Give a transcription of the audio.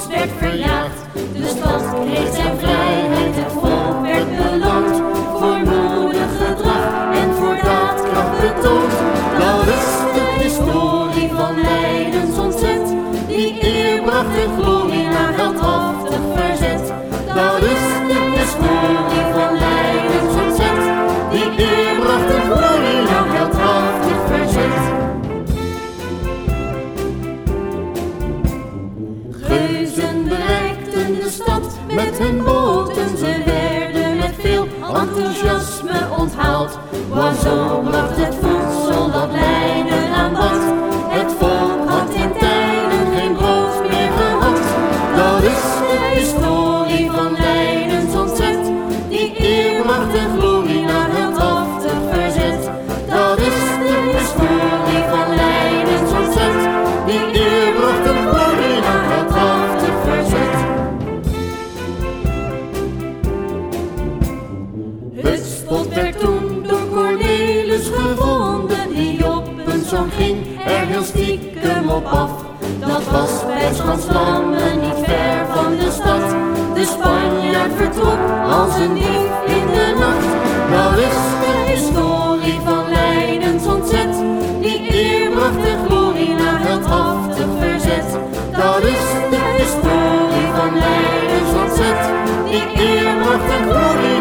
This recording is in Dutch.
werd verjaagd. De stad kreeg zijn vrijheid, het volk werd beloond voor moedig gedrag en voor daadkracht betoond. Dat is de historie van Leidens ontzet, die eer bracht en glorie na heldhaftig verzet. Dat is de historie van Leidens ontzet, die eer bracht en glorie na heldhaftig verzet. Geuzen bereikten de stad met hun boten, ze werden met veel enthousiasme onthaald. Boisot bracht het voedsel dat Leiden aanbad, het volk had in tijden geen brood meer gehad. Dat is de historie van Leidens ontzet, die eer bracht en glorie na heldhaftig verzet. Dat is de historie van Leidens ontzet, die eer bracht en glorie na heldhaftig verzet. Het spot werd toen door Cornelis gevonden, die op een zon ging er heel stiekem op af. Dat was bij Schanslammen niet ver van de stad. De Spanjaard vertrok als een dief in de nacht. Dat is de historie van Leidens ontzet, die eer bracht en glorie na heldhaftig verzet. Dat is de historie van Leidens ontzet, die eer bracht en glorie